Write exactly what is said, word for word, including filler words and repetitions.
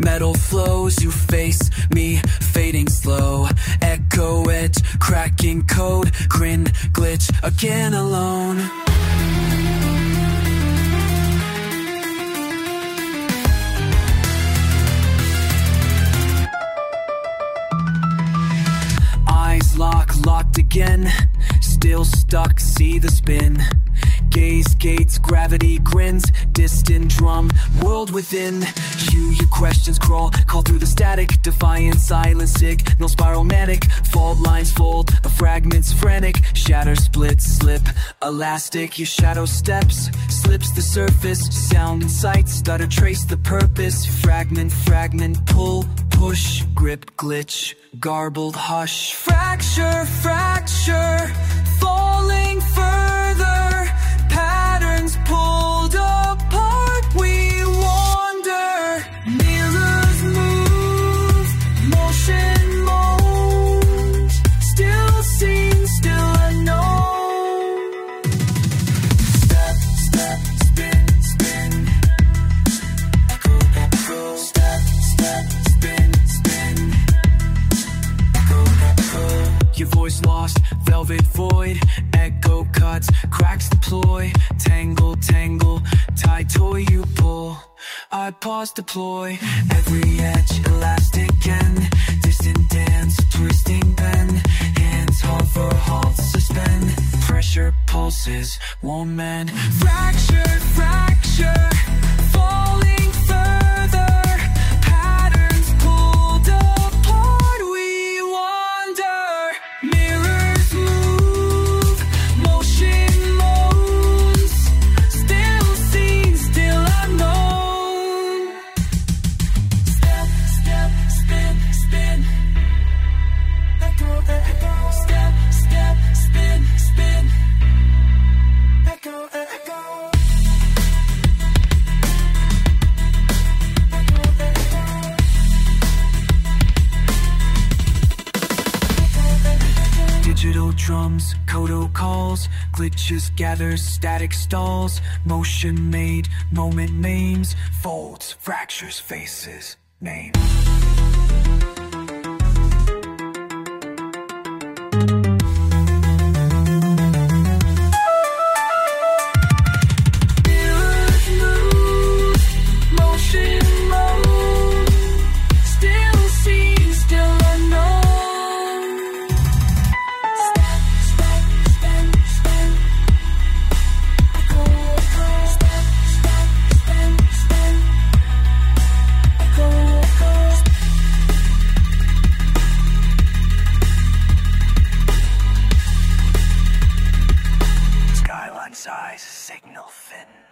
metal flows. You face me, fading slow. Echo it, cracking code. Grin, glitch, again alone. Eyes lock, locked again. Still stuck, see the spin. Gaze, gates, gravity grins. Distant drum, world within. You, your questions crawl, call through the static. Defiant silence, signal spiral manic. Fault lines fold, the fragments frantic. Shatter, split, slip, elastic. Your shadow steps, slips the surface. Sound and sight, stutter, trace the purpose. Fragment, fragment, pull, push. Grip, glitch, garbled hush. Fracture, fracture, falling further. Patterns pulled apart, we wander. Mirrors move, motion moans. Still seen, still unknown. Step, step, spin, spin. Echo, echo. Step, step, spin, spin. Echo, echo. Your voice lost, velvet void. Echo cuts, cracks deploy. Tangle, tangle, tie toy you pull. I pause, deploy. Every edge, elastic and distant dance, twisting pen. Hands hover, halt, suspend. Pressure pulses, won't mend. Fracture, fracture, falling further. Patterns pulled apart, we wander. Mirrors move, motion moans. Still seen, still unknown. Step, step, spin, spin. Echo, echo. Step, step, spin, spin. Echo, echo. Digital drums, Kodo calls. Glitches gather, static stalls. Motion made, moment maims. Folds, fractures, faces, names. Mirrors move, motion moan. Still seen, still unknown. Step, step, spin, spin. Echo, echo. Step, step, spin, spin. Echo, echo. Skyline size, signal thin.